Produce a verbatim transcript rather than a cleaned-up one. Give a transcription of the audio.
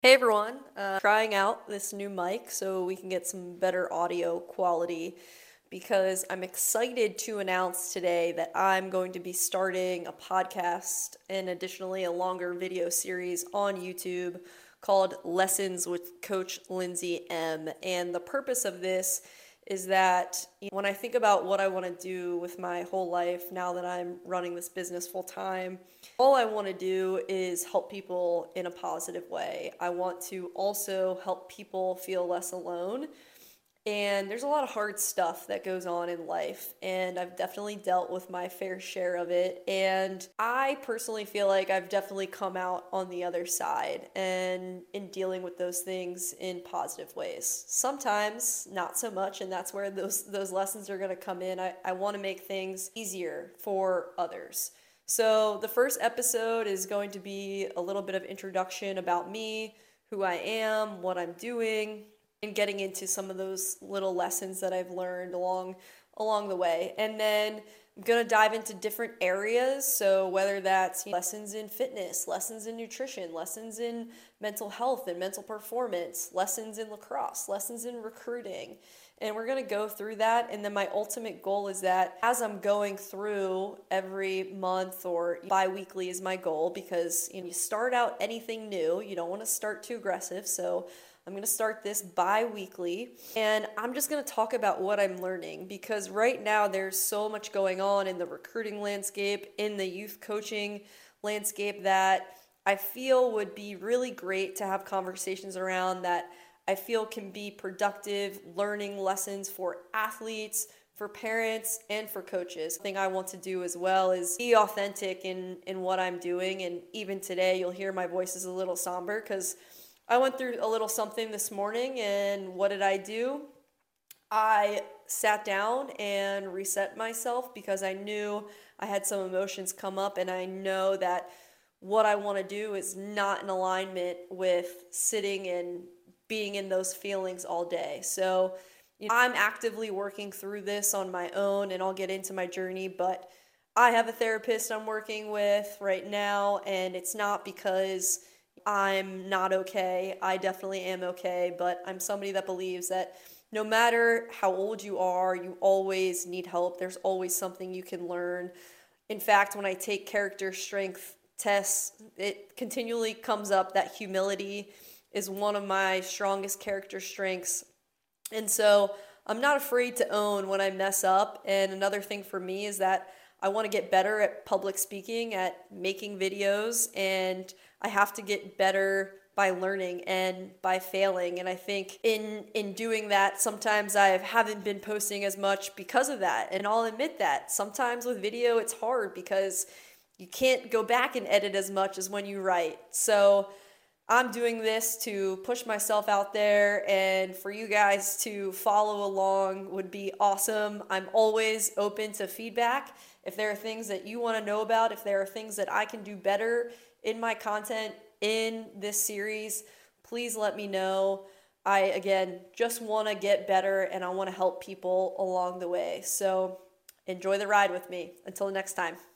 Hey everyone, uh, trying out this new mic so we can get some better audio quality because I'm excited to announce today that I'm going to be starting a podcast and additionally a longer video series on YouTube called Lessons with Coach Lindsay M. And the purpose of this is that when I think about what I want to do with my whole life now that I'm running this business full time, all I want to do is help people in a positive way. I want to also help people feel less alone. And there's a lot of hard stuff that goes on in life, and I've definitely dealt with my fair share of it. And I personally feel like I've definitely come out on the other side and in dealing with those things in positive ways. Sometimes not so much, and that's where those those lessons are going to come in. I, I want to make things easier for others. So the first episode is going to be a little bit of introduction about me, who I am, what I'm doing, and getting into some of those little lessons that I've learned along along the way. And then I'm going to dive into different areas. So whether that's you know, lessons in fitness, lessons in nutrition, lessons in mental health and mental performance, lessons in lacrosse, lessons in recruiting. And we're going to go through that. And then my ultimate goal is that as I'm going through every month or bi-weekly is my goal, because you know, you start out anything new, you don't want to start too aggressive. So I'm going to start this bi-weekly, and I'm just going to talk about what I'm learning, because right now there's so much going on in the recruiting landscape, in the youth coaching landscape, that I feel would be really great to have conversations around, that I feel can be productive learning lessons for athletes, for parents, and for coaches. The thing I want to do as well is be authentic in, in what I'm doing, and even today you'll hear my voice is a little somber because I went through a little something this morning, and what did I do? I sat down and reset myself because I knew I had some emotions come up, and I know that what I want to do is not in alignment with sitting and being in those feelings all day. So, you know, I'm actively working through this on my own, and I'll get into my journey, but I have a therapist I'm working with right now, and it's not because I'm not okay. I definitely am okay, but I'm somebody that believes that no matter how old you are, you always need help. There's always something you can learn. In fact, when I take character strength tests, it continually comes up that humility is one of my strongest character strengths. And so I'm not afraid to own when I mess up. And another thing for me is that I want to get better at public speaking, at making videos, and I have to get better by learning and by failing. And I think in in doing that, sometimes I haven't been posting as much because of that. And I'll admit that. Sometimes with video, it's hard because you can't go back and edit as much as when you write. So I'm doing this to push myself out there, and for you guys to follow along would be awesome. I'm always open to feedback. If there are things that you want to know about, if there are things that I can do better in my content in this series, please let me know. I, again, just want to get better, and I want to help people along the way. So enjoy the ride with me. Until next time.